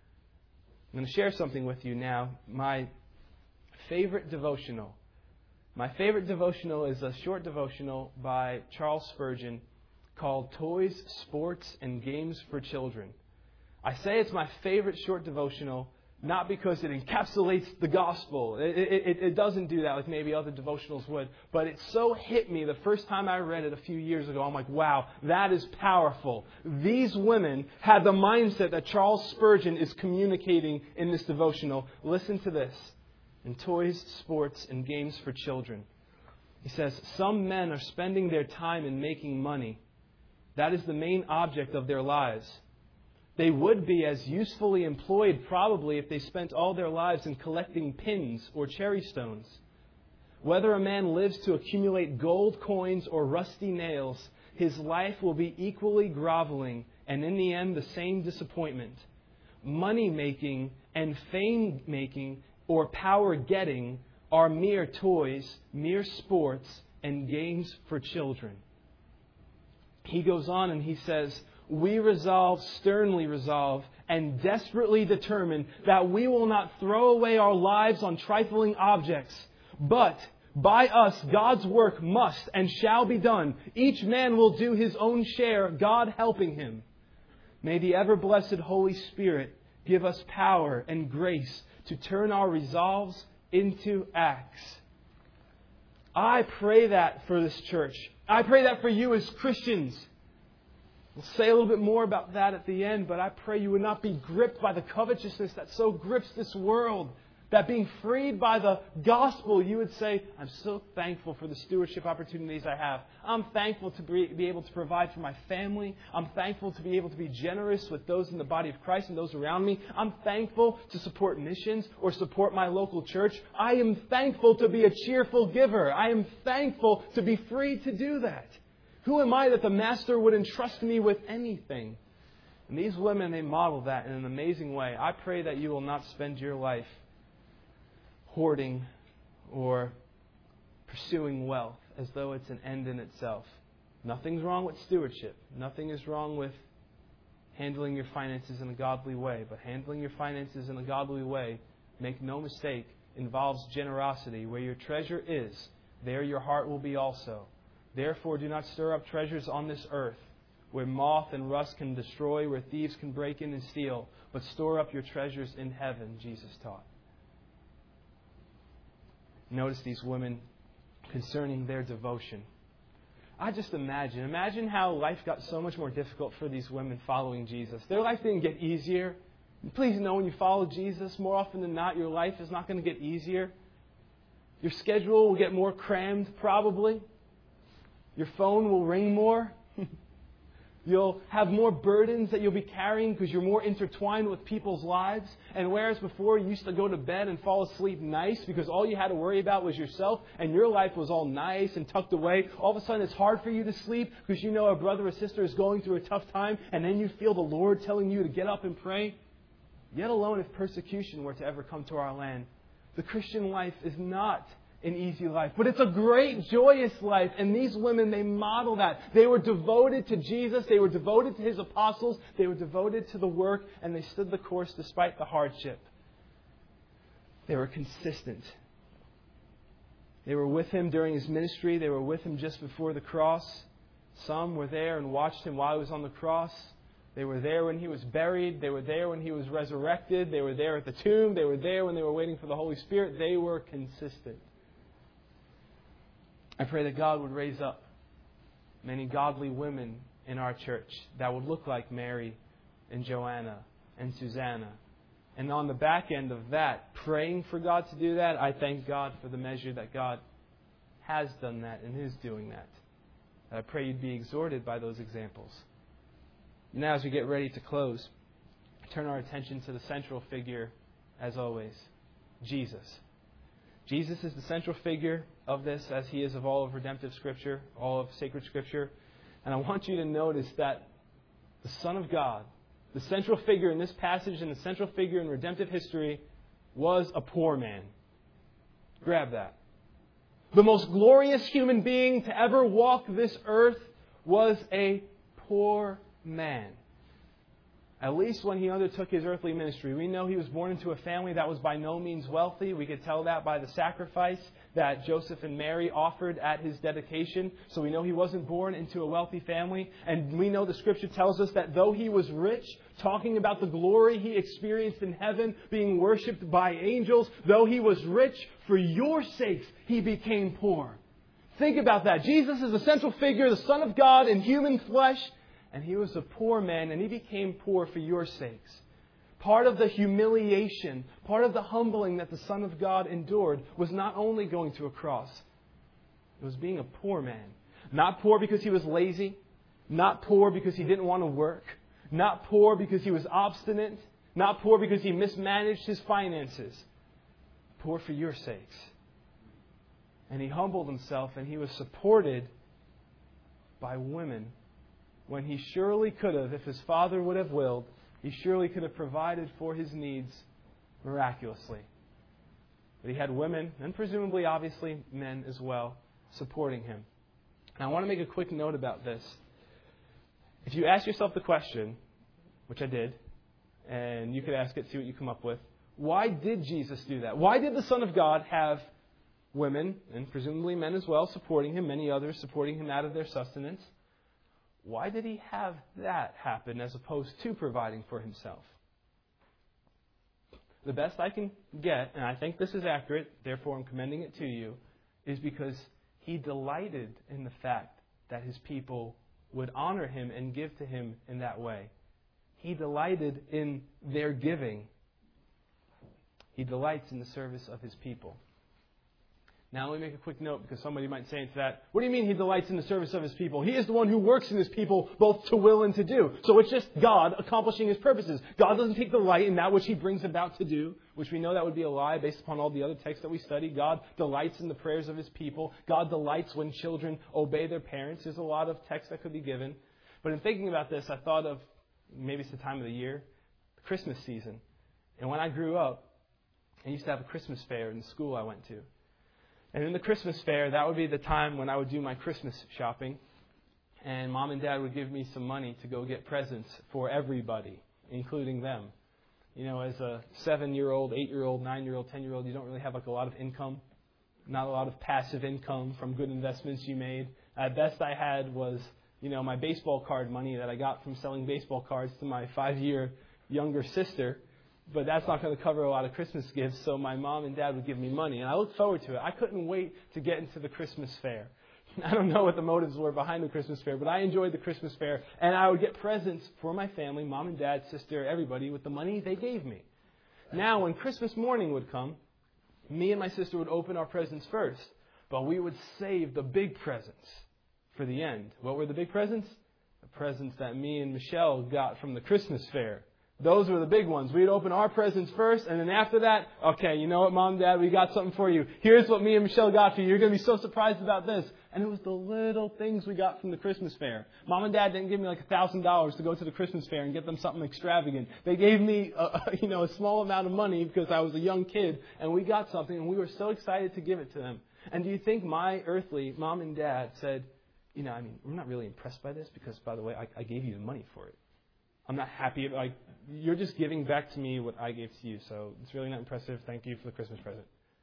I'm going to share something with you now. My favorite devotional. My favorite devotional is a short devotional by Charles Spurgeon called Toys, Sports, and Games for Children. I say it's my favorite short devotional not because it encapsulates the gospel. It, it, it doesn't do that like maybe other devotionals would. But it so hit me the first time I read it a few years ago. I'm like, wow, that is powerful. These women had the mindset that Charles Spurgeon is communicating in this devotional. Listen to this. In Toys, Sports, and Games for Children. He says, some men are spending their time in making money. That is the main object of their lives. They would be as usefully employed probably if they spent all their lives in collecting pins or cherry stones. Whether a man lives to accumulate gold coins or rusty nails, his life will be equally groveling and in the end the same disappointment. Money making and fame making or power getting are mere toys, mere sports, and games for children. He goes on and he says, we resolve, sternly resolve, and desperately determine that we will not throw away our lives on trifling objects, but by us God's work must and shall be done. Each man will do his own share, God helping him. May the ever-blessed Holy Spirit give us power and grace to turn our resolves into acts. I pray that for this church. I pray that for you as Christians. We'll say a little bit more about that at the end, but I pray you would not be gripped by the covetousness that so grips this world. That being freed by the gospel, you would say, I'm so thankful for the stewardship opportunities I have. I'm thankful to be, be able to provide for my family. I'm thankful to be able to be generous with those in the body of Christ and those around me. I'm thankful to support missions or support my local church. I am thankful to be a cheerful giver. I am thankful to be free to do that. Who am I that the Master would entrust me with anything? And these women, they model that in an amazing way. I pray that you will not spend your life hoarding or pursuing wealth as though it's an end in itself. Nothing's wrong with stewardship. Nothing is wrong with handling your finances in a godly way. But handling your finances in a godly way, make no mistake, involves generosity. Where your treasure is, there your heart will be also. Therefore, do not stir up treasures on this earth, where moth and rust can destroy, where thieves can break in and steal, but store up your treasures in heaven, Jesus taught. Notice these women concerning their devotion. I just imagine, imagine how life got so much more difficult for these women following Jesus. Their life didn't get easier. Please know when you follow Jesus, more often than not, your life is not going to get easier. Your schedule will get more crammed, probably. Your phone will ring more. You'll have more burdens that you'll be carrying because you're more intertwined with people's lives. And whereas before you used to go to bed and fall asleep nice because all you had to worry about was yourself and your life was all nice and tucked away, all of a sudden it's hard for you to sleep because you know a brother or sister is going through a tough time, and then you feel the Lord telling you to get up and pray. Yet alone if persecution were to ever come to our land, the Christian life is not an easy life, but it's a great, joyous life. And these women, they model that. They were devoted to Jesus. They were devoted to His apostles. They were devoted to the work, and they stood the course despite the hardship. They were consistent. They were with Him during His ministry. They were with Him just before the cross. Some were there and watched Him while He was on the cross. They were there when He was buried. They were there when He was resurrected. They were there at the tomb. They were there when they were waiting for the Holy Spirit. They were consistent. I pray that God would raise up many godly women in our church that would look like Mary and Joanna and Susanna. And on the back end of that, praying for God to do that, I thank God for the measure that God has done that and is doing that. I pray you'd be exhorted by those examples. Now, as we get ready to close, turn our attention to the central figure, as always, Jesus. Jesus is the central figure of this, as He is of all of redemptive Scripture, all of sacred Scripture. And I want you to notice that the Son of God, the central figure in this passage and the central figure in redemptive history, was a poor man. Grab that. The most glorious human being to ever walk this earth was a poor man. At least when He undertook His earthly ministry. We know He was born into a family that was by no means wealthy. We could tell that by the sacrifice that Joseph and Mary offered at His dedication. So we know He wasn't born into a wealthy family. And we know the Scripture tells us that though He was rich, talking about the glory He experienced in heaven, being worshipped by angels, though He was rich, for your sakes He became poor. Think about that. Jesus is the central figure, the Son of God in human flesh. And He was a poor man, and He became poor for your sakes. Part of the humiliation, part of the humbling that the Son of God endured was not only going to a cross. It was being a poor man. Not poor because He was lazy. Not poor because He didn't want to work. Not poor because He was obstinate. Not poor because He mismanaged His finances. Poor for your sakes. And He humbled Himself, and He was supported by women. When He surely could have, if His Father would have willed, He surely could have provided for His needs miraculously. But He had women, and presumably, obviously, men as well, supporting Him. And I want to make a quick note about this. If you ask yourself the question, which I did, and you could ask it, see what you come up with, why did Jesus do that? Why did the Son of God have women, and presumably men as well, supporting Him, many others supporting Him out of their sustenance? Why did He have that happen as opposed to providing for Himself? The best I can get, and I think this is accurate, therefore I'm commending it to you, is because He delighted in the fact that His people would honor Him and give to Him in that way. He delighted in their giving. He delights in the service of His people. Now let me make a quick note, because somebody might say into that, what do you mean He delights in the service of His people? He is the one who works in His people both to will and to do. So it's just God accomplishing His purposes. God doesn't take delight in that which He brings about to do, which we know that would be a lie based upon all the other texts that we study. God delights in the prayers of His people. God delights when children obey their parents. There's a lot of text that could be given. But in thinking about this, I thought of, maybe it's the time of the year, the Christmas season. And when I grew up, I used to have a Christmas fair in the school I went to. And in the Christmas fair, that would be the time when I would do my Christmas shopping. And Mom and Dad would give me some money to go get presents for everybody, including them. You know, as a seven-year-old, eight-year-old, nine-year-old, ten-year-old, you don't really have like a lot of income. Not a lot of passive income from good investments you made. At best I had was, you know, my baseball card money that I got from selling baseball cards to my five-year younger sister. But that's not going to cover a lot of Christmas gifts, so my mom and dad would give me money. And I looked forward to it. I couldn't wait to get into the Christmas fair. I don't know what the motives were behind the Christmas fair, but I enjoyed the Christmas fair. And I would get presents for my family, mom and dad, sister, everybody, with the money they gave me. Now, when Christmas morning would come, me and my sister would open our presents first. But we would save the big presents for the end. What were the big presents? The presents that me and Michelle got from the Christmas fair. Those were the big ones. We'd open our presents first, and then after that, okay, you know what, Mom, Dad, we got something for you. Here's what me and Michelle got for you. You're going to be so surprised about this. And it was the little things we got from the Christmas fair. Mom and Dad didn't give me like a thousand dollars to go to the Christmas fair and get them something extravagant. They gave me, a, you know, a small amount of money because I was a young kid, and we got something, and we were so excited to give it to them. And do you think my earthly mom and dad said, you know, I mean, we're not really impressed by this because, by the way, I, I gave you the money for it. I'm not happy. Like, you're just giving back to me what I gave to you, so it's really not impressive. Thank you for the Christmas present.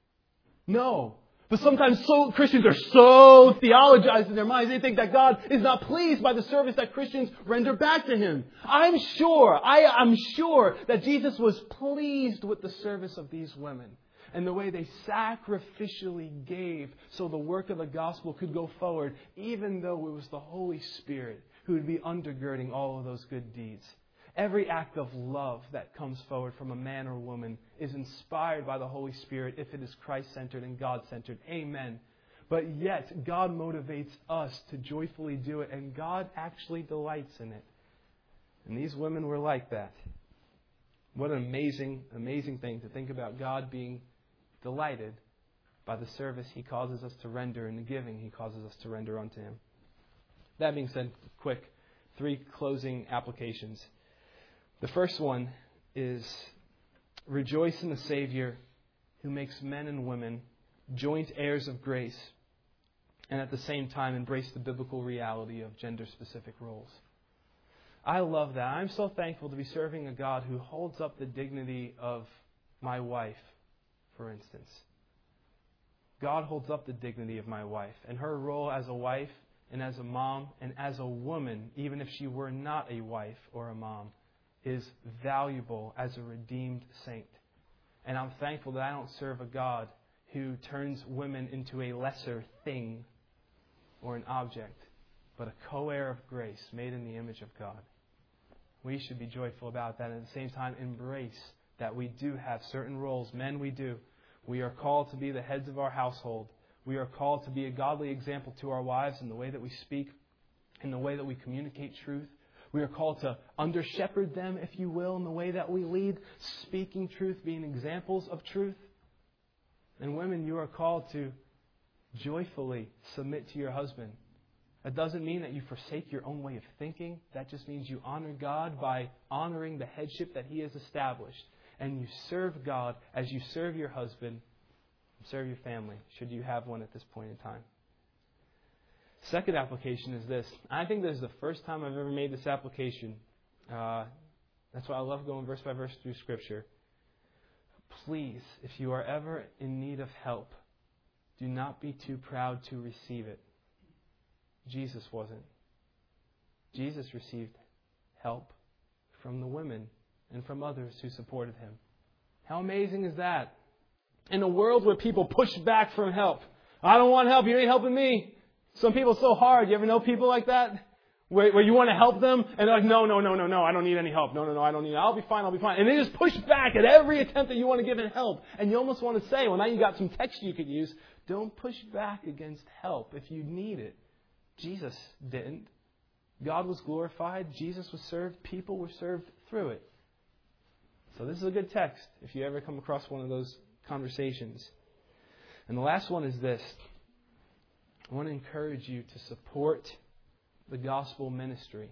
No. But sometimes so Christians are so theologized in their minds, they think that God is not pleased by the service that Christians render back to Him. I'm sure, I am sure that Jesus was pleased with the service of these women and the way they sacrificially gave so the work of the gospel could go forward, even though it was the Holy Spirit who would be undergirding all of those good deeds. Every act of love that comes forward from a man or woman is inspired by the Holy Spirit if it is Christ-centered and God-centered. Amen. But yet, God motivates us to joyfully do it, and God actually delights in it. And these women were like that. What an amazing, amazing thing to think about God being delighted by the service He causes us to render and the giving He causes us to render unto Him. That being said, quick, three closing applications. The first one is rejoice in the Savior who makes men and women joint heirs of grace and at the same time embrace the biblical reality of gender-specific roles. I love that. I'm so thankful to be serving a God who holds up the dignity of my wife, for instance. God holds up the dignity of my wife and her role as a wife and as a mom and as a woman, even if she were not a wife or a mom, is valuable as a redeemed saint. And I'm thankful that I don't serve a God who turns women into a lesser thing or an object, but a co-heir of grace made in the image of God. We should be joyful about that and at the same time embrace that we do have certain roles. Men, we do. We are called to be the heads of our household. We are called to be a godly example to our wives in the way that we speak, in the way that we communicate truth. We are called to under-shepherd them, if you will, in the way that we lead, speaking truth, being examples of truth. And women, you are called to joyfully submit to your husband. That doesn't mean that you forsake your own way of thinking. That just means you honor God by honoring the headship that He has established. And you serve God as you serve your husband, serve your family, should you have one at this point in time. Second application is this. I think this is the first time I've ever made this application. Uh, that's why I love going verse by verse through Scripture. Please, if you are ever in need of help, do not be too proud to receive it. Jesus wasn't. Jesus received help from the women and from others who supported Him. How amazing is that? In a world where people push back from help. I don't want help. You ain't helping me. Some people are so hard. You ever know people like that? Where, where you want to help them, and they're like, no, no, no, no, no, I don't need any help. No, no, no, I don't need it. I'll be fine, I'll be fine. And they just push back at every attempt that you want to give them help. And you almost want to say, well, now you got some text you could use. Don't push back against help if you need it. Jesus didn't. God was glorified. Jesus was served. People were served through it. So this is a good text if you ever come across one of those conversations. And the last one is this. I want to encourage you to support the gospel ministry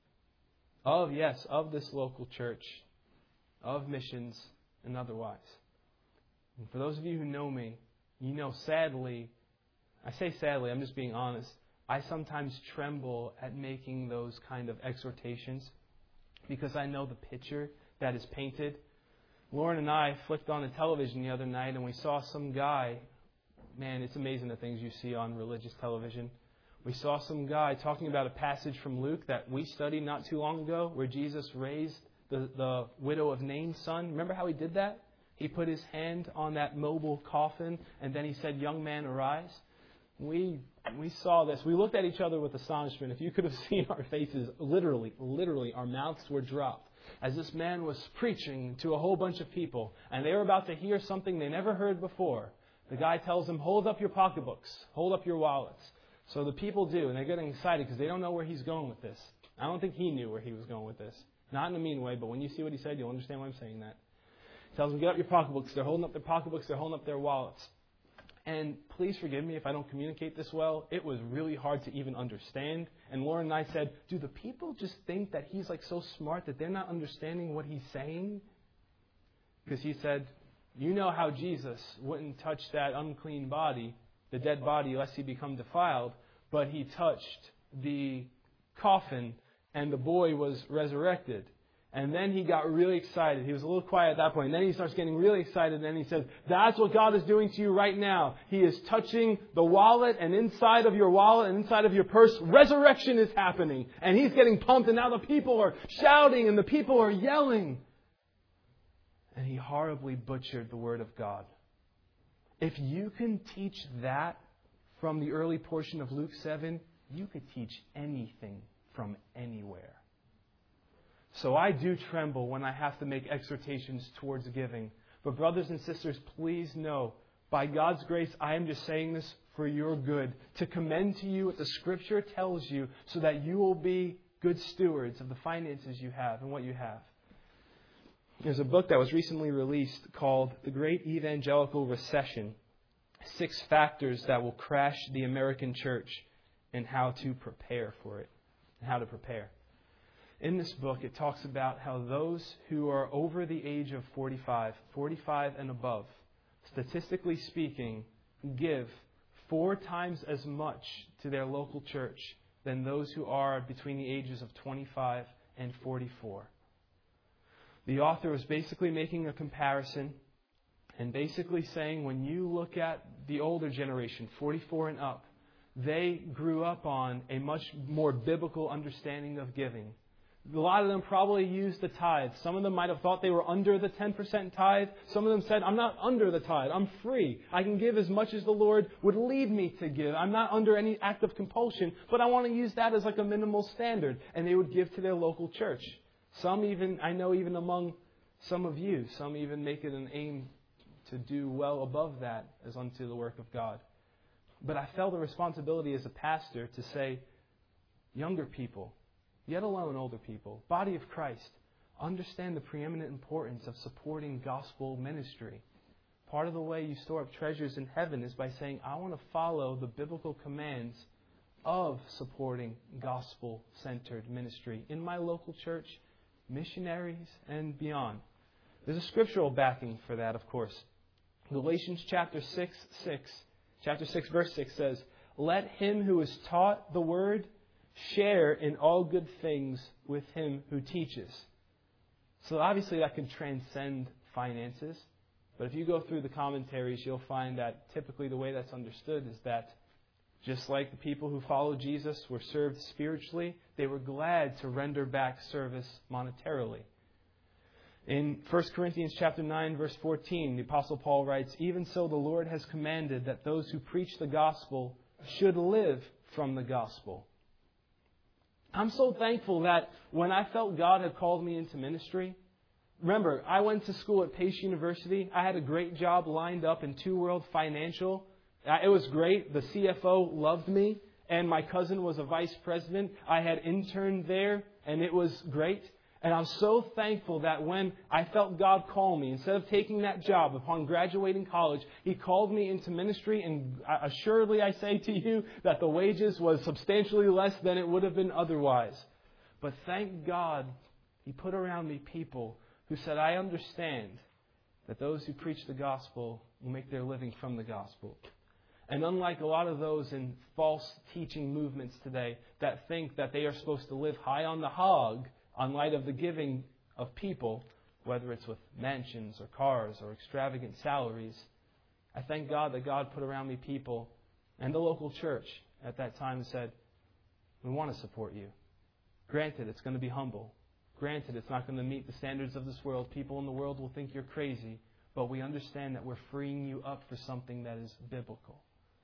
of, yes, of this local church, of missions and otherwise. And for those of you who know me, you know, sadly, I say sadly, I'm just being honest, I sometimes tremble at making those kind of exhortations because I know the picture that is painted. Lauren and I flicked on the television the other night and we saw some guy. Man, it's amazing the things you see on religious television. We saw some guy talking about a passage from Luke that we studied not too long ago where Jesus raised the, the widow of Nain's son. Remember how he did that? He put his hand on that mobile coffin and then he said, "Young man, arise." We we saw this. We looked at each other with astonishment. If you could have seen our faces, literally, literally, our mouths were dropped as this man was preaching to a whole bunch of people. And they were about to hear something they never heard before. The guy tells them, hold up your pocketbooks, hold up your wallets. So the people do, and they're getting excited because they don't know where he's going with this. I don't think he knew where he was going with this. Not in a mean way, but when you see what he said, you'll understand why I'm saying that. He tells them, get up your pocketbooks. They're holding up their pocketbooks. They're holding up their wallets. And please forgive me if I don't communicate this well. It was really hard to even understand. And Lauren and I said, do the people just think that he's like so smart that they're not understanding what he's saying? Because he said, you know how Jesus wouldn't touch that unclean body, the dead body, lest he become defiled, but he touched the coffin and the boy was resurrected. And then he got really excited. He was a little quiet at that point. And then he starts getting really excited. And then he says, that's what God is doing to you right now. He is touching the wallet, and inside of your wallet and inside of your purse, resurrection is happening. And he's getting pumped. And now the people are shouting and the people are yelling. And he horribly butchered the word of God. If you can teach that from the early portion of Luke seven, you could teach anything from anywhere. So I do tremble when I have to make exhortations towards giving. But brothers and sisters, please know, by God's grace, I am just saying this for your good, to commend to you what the Scripture tells you so that you will be good stewards of the finances you have and what you have. There's a book that was recently released called The Great Evangelical Recession, Six Factors That Will Crash the American Church and How to Prepare for It, and How to Prepare. In this book, it talks about how those who are over the age of forty-five, forty-five and above, statistically speaking, give four times as much to their local church than those who are between the ages of twenty-five and forty-four. The author was basically making a comparison and basically saying when you look at the older generation, forty-four and up, they grew up on a much more biblical understanding of giving. A lot of them probably used the tithe. Some of them might have thought they were under the ten percent tithe. Some of them said, I'm not under the tithe. I'm free. I can give as much as the Lord would lead me to give. I'm not under any act of compulsion, but I want to use that as like a minimal standard. And they would give to their local church. Some even, I know even among some of you, some even make it an aim to do well above that as unto the work of God. But I felt a responsibility as a pastor to say, younger people, yet alone older people, body of Christ, understand the preeminent importance of supporting gospel ministry. Part of the way you store up treasures in heaven is by saying, I want to follow the biblical commands of supporting gospel-centered ministry in my local church, missionaries, and beyond. There's a scriptural backing for that, of course. Galatians chapter six, six, chapter six, verse six says, let him who is taught the word share in all good things with him who teaches. So obviously that can transcend finances. But if you go through the commentaries, you'll find that typically the way that's understood is that just like the people who followed Jesus were served spiritually, they were glad to render back service monetarily. In First Corinthians chapter nine, verse fourteen, the Apostle Paul writes, even so the Lord has commanded that those who preach the gospel should live from the gospel. I'm so thankful that when I felt God had called me into ministry, remember, I went to school at Pace University. I had a great job lined up in Two World Financial. It was great. The C F O loved me, and my cousin was a vice president. I had interned there, and it was great. And I'm so thankful that when I felt God call me, instead of taking that job upon graduating college, He called me into ministry. And assuredly I say to you that the wages was substantially less than it would have been otherwise. But thank God He put around me people who said, I understand that those who preach the gospel will make their living from the gospel. And unlike a lot of those in false teaching movements today that think that they are supposed to live high on the hog on light of the giving of people, whether it's with mansions or cars or extravagant salaries, I thank God that God put around me people and the local church at that time said, we want to support you. Granted, it's going to be humble. Granted, it's not going to meet the standards of this world. People in the world will think you're crazy, but we understand that we're freeing you up for something that is biblical.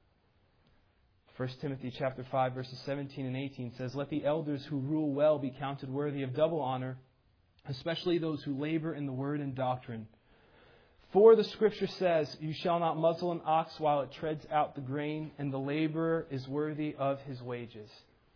First Timothy chapter five, verses seventeen and eighteen says, let the elders who rule well be counted worthy of double honor, especially those who labor in the word and doctrine. For the Scripture says, you shall not muzzle an ox while it treads out the grain, and the laborer is worthy of his wages.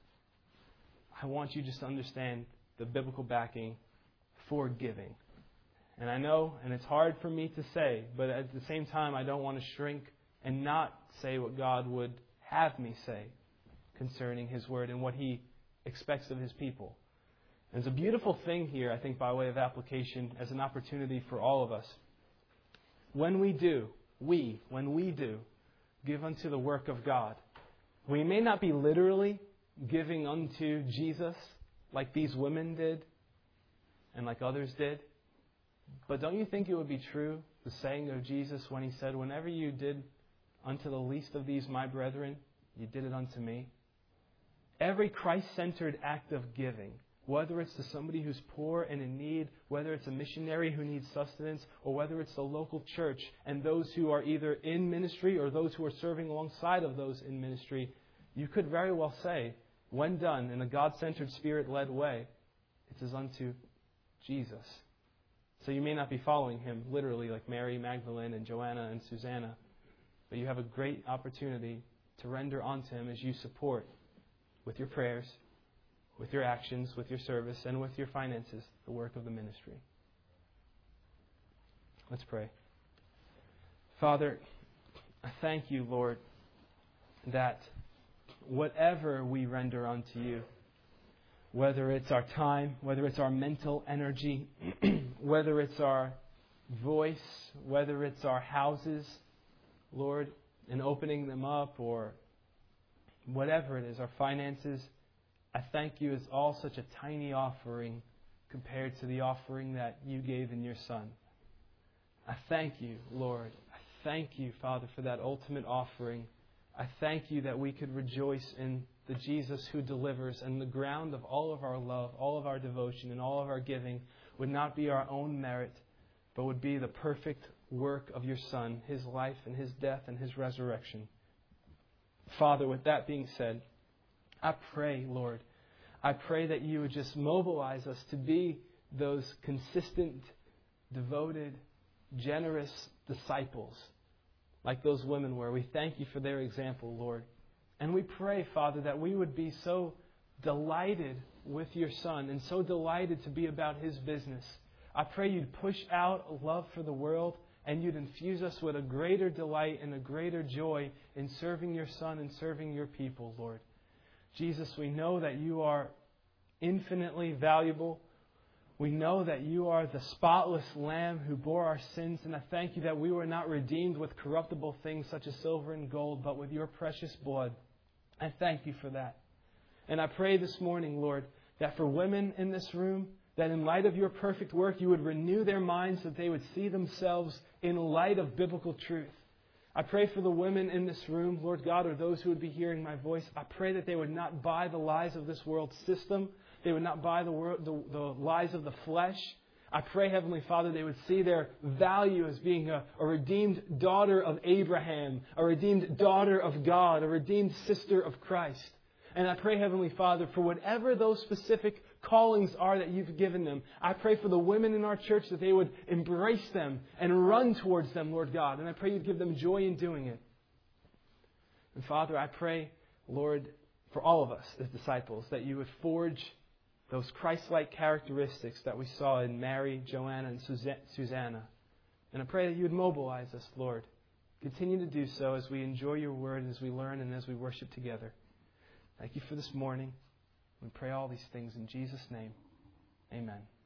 I want you just to understand the biblical backing for giving. And I know, and it's hard for me to say, but at the same time, I don't want to shrink and not say what God would have me say concerning His Word and what He expects of His people. And there's a beautiful thing here, I think, by way of application as an opportunity for all of us. When we do, we, when we do, give unto the work of God, we may not be literally giving unto Jesus like these women did and like others did, but don't you think it would be true, the saying of Jesus when He said, whenever you did unto the least of these, my brethren, you did it unto me? Every Christ-centered act of giving, whether it's to somebody who's poor and in need, whether it's a missionary who needs sustenance, or whether it's the local church and those who are either in ministry or those who are serving alongside of those in ministry, you could very well say, when done in a God-centered, Spirit-led way, it is unto Jesus. So you may not be following Him literally like Mary Magdalene and Joanna and Susanna, but you have a great opportunity to render unto Him as you support with your prayers, with your actions, with your service, and with your finances, the work of the ministry. Let's pray. Father, I thank You, Lord, that whatever we render unto You, whether it's our time, whether it's our mental energy, whether it's our voice, whether it's our houses, Lord, in opening them up, or whatever it is, our finances, I thank You as all such a tiny offering compared to the offering that You gave in Your Son. I thank You, Lord. I thank You, Father, for that ultimate offering. I thank You that we could rejoice in the Jesus who delivers, and the ground of all of our love, all of our devotion, and all of our giving would not be our own merit, but would be the perfect work of Your Son, His life and His death and His resurrection. Father, with that being said, I pray, Lord, I pray that You would just mobilize us to be those consistent, devoted, generous disciples like those women were. We thank You for their example, Lord. And we pray, Father, that we would be so delighted with Your Son and so delighted to be about His business. I pray You'd push out a love for the world, and You'd infuse us with a greater delight and a greater joy in serving Your Son and serving Your people, Lord. Jesus, we know that You are infinitely valuable. We know that You are the spotless Lamb who bore our sins, and I thank You that we were not redeemed with corruptible things such as silver and gold, but with Your precious blood. I thank You for that. And I pray this morning, Lord, that for women in this room, that in light of Your perfect work, You would renew their minds, that they would see themselves in light of biblical truth. I pray for the women in this room, Lord God, or those who would be hearing my voice. I pray that they would not buy the lies of this world system. They would not buy the, world, the, the lies of the flesh. I pray, Heavenly Father, they would see their value as being a, a redeemed daughter of Abraham, a redeemed daughter of God, a redeemed sister of Christ. And I pray, Heavenly Father, for whatever those specific callings are that you've given them, I pray for the women in our church that they would embrace them and run towards them, Lord God. And I pray you'd give them joy in doing it. And Father, I pray, Lord, for all of us as disciples, that you would forge those Christ-like characteristics that we saw in Mary, Joanna, and Susanna. And I pray that you would mobilize us, Lord. Continue to do so as we enjoy your word, as we learn, and as we worship together. Thank you for this morning. We pray all these things in Jesus' name. Amen.